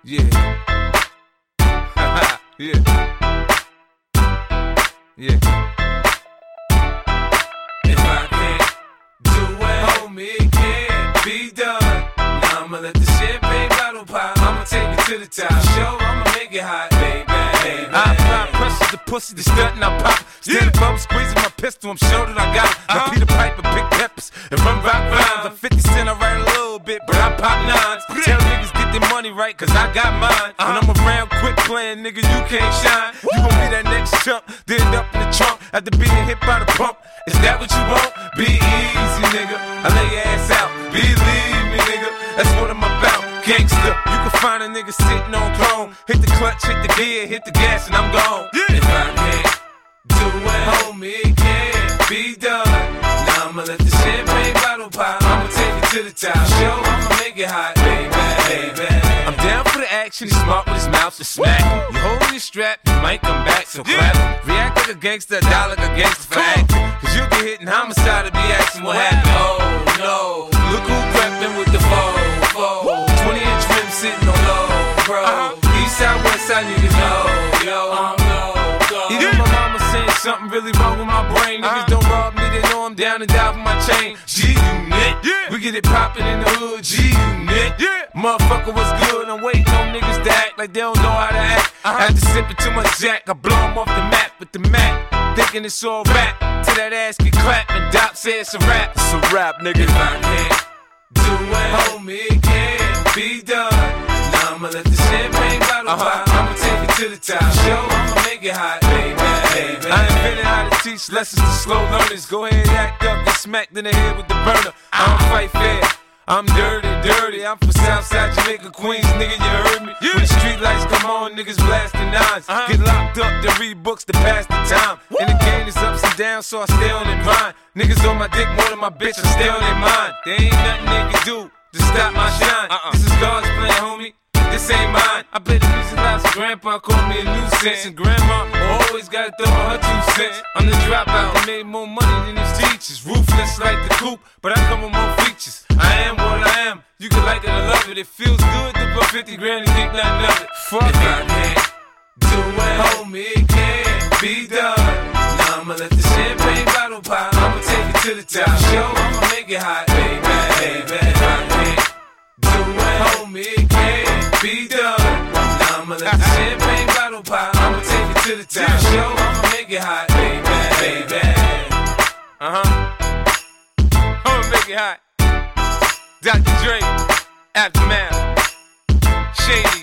Yeah. Yeah. Yeah. If I can't do it, homie, it can't be done. Now I'ma let the champagne bottle pop. I'ma take it to the top. Show, I'ma make it hot, baby. I apply pressure to pussy, the stunt and I pop. Stand above, squeezing my pistol, I'm sure that I got it. Now Peter Piper, pick peppers, and run rock rhymes. I'm 50 Cent, I write a little bit, but I pop nines. Tell niggas get their money right, cause I got mine. When I'm around quick playing, nigga, you can't shine. You gon' be that next chump, then end up in the trunk after being hit by the pump. Is that what you want? Be easy, nigga. I lay your ass out. Believe me, nigga. That's what I'm about. Gangsta, you can find a nigga sitting on throne. Hit the clutch, hit the gear, hit the gas, and I'm gone. If I can't do it, homie, it can't be done. Now I'ma let the champagne bottle pop. I'ma take it to the top. Show, I'ma make it hot, baby. I'm down for the action. He's smart with his mouth to smack. You holding your strap, you might come back, so clap. React like a gangster, die like a gangster for acting. Cause you get hit in homicide to be asking what happened. Oh no, look who crept in with the foe. 20-inch rim sitting on low, bro. East side, west side, niggas know, yo. Even my mama saying something really wrong with my brain. Niggas don't rob me, they know I'm down and die for my chain. G-Unit, we get it poppin' in the hood. G-Unit, motherfucker, what's good? I'm waiting on niggas to act like they don't know how to act. After sipping too much Jack, I blow them off the map with the Mac. Thinking it's all rap, till that ass get clapped and Doc say it's a rap. It's a rap, nigga. If I can't do it, homie, it can't be done. Now I'ma let the champagne bottle pop. I'ma take it to the top. Show, I'ma make it hot, baby. I invented how to teach lessons to slow learners. Go ahead, act up, get smacked in the head with the burner. I don't fight fair. I'm dirty. I'm from Southside Jamaica, Queens, nigga, you heard me. When the street lights come on, niggas blasting nines. Get locked up to read books to pass the time. And the game is ups and downs, so I stay on their mind. Niggas on my dick more than my bitch, I stay on their mind. There ain't nothing they can do to stop my shine. This is God's plan, homie. This ain't mine. I play the music loud, so grandpa called me a nuisance. And grandma always gotta throw her 2 cents. I'm the dropout that made more money than his teachers. Ruthless like the coupe, but I come with more features. I am what I am. You can like it or love it. It feels good to put 50 grand and think nothing of it. Fuck if I can't do it, homie, it can't be done. Now I'ma let the champagne bottle pop. I'ma take it to the top. Show, I'ma make it hot, baby. If I can't do it, homie, it can't be done. Now I'ma let the champagne bottle pop. I'ma take it to the top. Show, I'ma make it hot, baby. I'ma make it hot. Dr. Dre, Aftermath, Shady.